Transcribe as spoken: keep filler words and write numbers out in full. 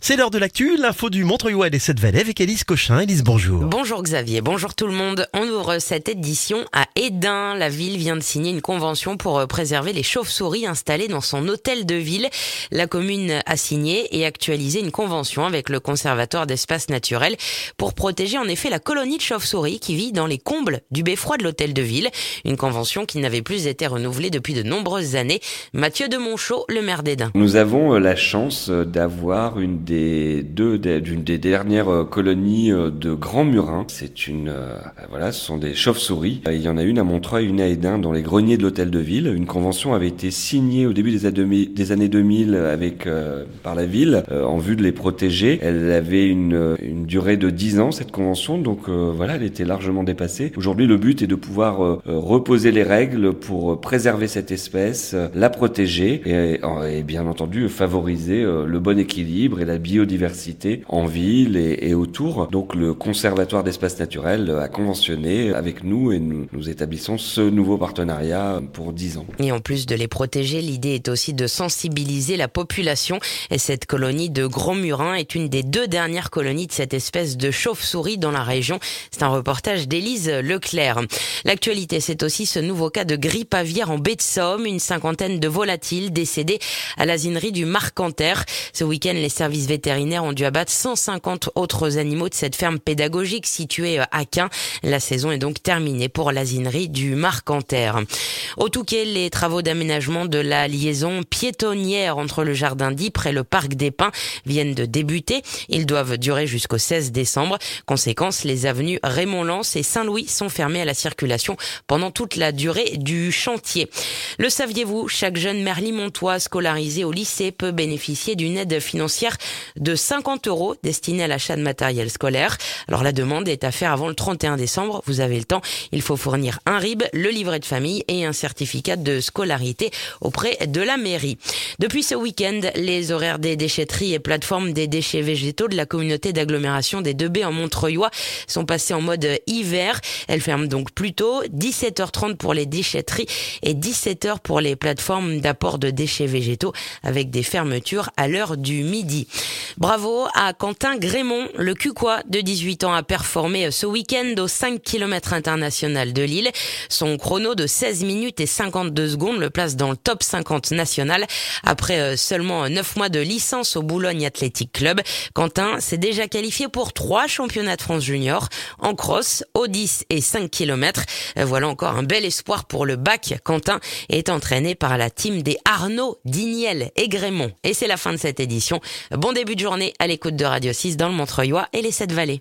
C'est l'heure de l'actu, l'info du Montreuil et des Sept-Vallées avec Élise Cochin. Élise, bonjour. Bonjour Xavier, bonjour tout le monde. On ouvre cette édition à Hesdin. La ville vient de signer une convention pour préserver les chauves-souris installées dans son hôtel de ville. La commune a signé et actualisé une convention avec le Conservatoire d'espaces naturels pour protéger en effet la colonie de chauves-souris qui vit dans les combles du beffroi de l'hôtel de ville. Une convention qui n'avait plus été renouvelée depuis de nombreuses années. Mathieu de Monchaux, le maire d'Hesdin. Nous avons la chance d'avoir une des Des deux d'une des dernières colonies de grands murins. C'est une euh, voilà, ce sont des chauves-souris. Il y en a une à Montreuil, une à Hesdin, dans les greniers de l'hôtel de ville. Une convention avait été signée au début des années deux mille avec euh, par la ville euh, en vue de les protéger. Elle avait une une durée de dix ans cette convention, donc euh, voilà, elle était largement dépassée. Aujourd'hui, le but est de pouvoir euh, reposer les règles pour préserver cette espèce, euh, la protéger et, et bien entendu favoriser euh, le bon équilibre et la biodiversité en ville et, et autour. Donc le Conservatoire d'espaces naturels a conventionné avec nous et nous, nous établissons ce nouveau partenariat pour dix ans. Et en plus de les protéger, l'idée est aussi de sensibiliser la population. Et cette colonie de grands murins est une des deux dernières colonies de cette espèce de chauve-souris dans la région. C'est un reportage d'Élise Leclerc. L'actualité, c'est aussi ce nouveau cas de grippe aviaire en baie de Somme. Une cinquantaine de volatiles décédés à l'asinerie du Marcanterre. Ce week-end, les services vétérinaires ont dû abattre cent cinquante autres animaux de cette ferme pédagogique située à Caen. La saison est donc terminée pour l'asinerie du Marcanterre. Au Touquet, les travaux d'aménagement de la liaison piétonnière entre le jardin d'Ypres et le parc des Pins viennent de débuter. Ils doivent durer jusqu'au seize décembre. Conséquence, les avenues Raymond-Lens et Saint-Louis sont fermées à la circulation pendant toute la durée du chantier. Le saviez-vous, chaque jeune merlimontois scolarisé au lycée peut bénéficier d'une aide financière de cinquante euros destinée à l'achat de matériel scolaire. Alors la demande est à faire avant le trente et un décembre. Vous avez le temps. Il faut fournir un R I B, le livret de famille et un certificat de scolarité auprès de la mairie. Depuis ce week-end, les horaires des déchetteries et plateformes des déchets végétaux de la communauté d'agglomération des deux baies en Montreuil sont passés en mode hiver. Elles ferment donc plus tôt, dix-sept heures trente pour les déchetteries et dix-sept heures pour les plateformes d'apport de déchets végétaux avec des fermetures à l'heure du midi. Bravo à Quentin Grémont, le Cuquois de dix-huit ans a performé ce week-end au cinq kilomètres international de Lille. Son chrono de seize minutes et cinquante-deux secondes le place dans le top cinquante national. Après seulement neuf mois de licence au Boulogne Athletic Club, Quentin s'est déjà qualifié pour trois championnats de France junior en cross, au dix et cinq kilomètres. Voilà encore un bel espoir pour le bac. Quentin est entraîné par la team des Arnaud, Digniel et Grémont. Et c'est la fin de cette édition. Bon début de journée à l'écoute de Radio six dans le Montreuil et les Sept-Vallées.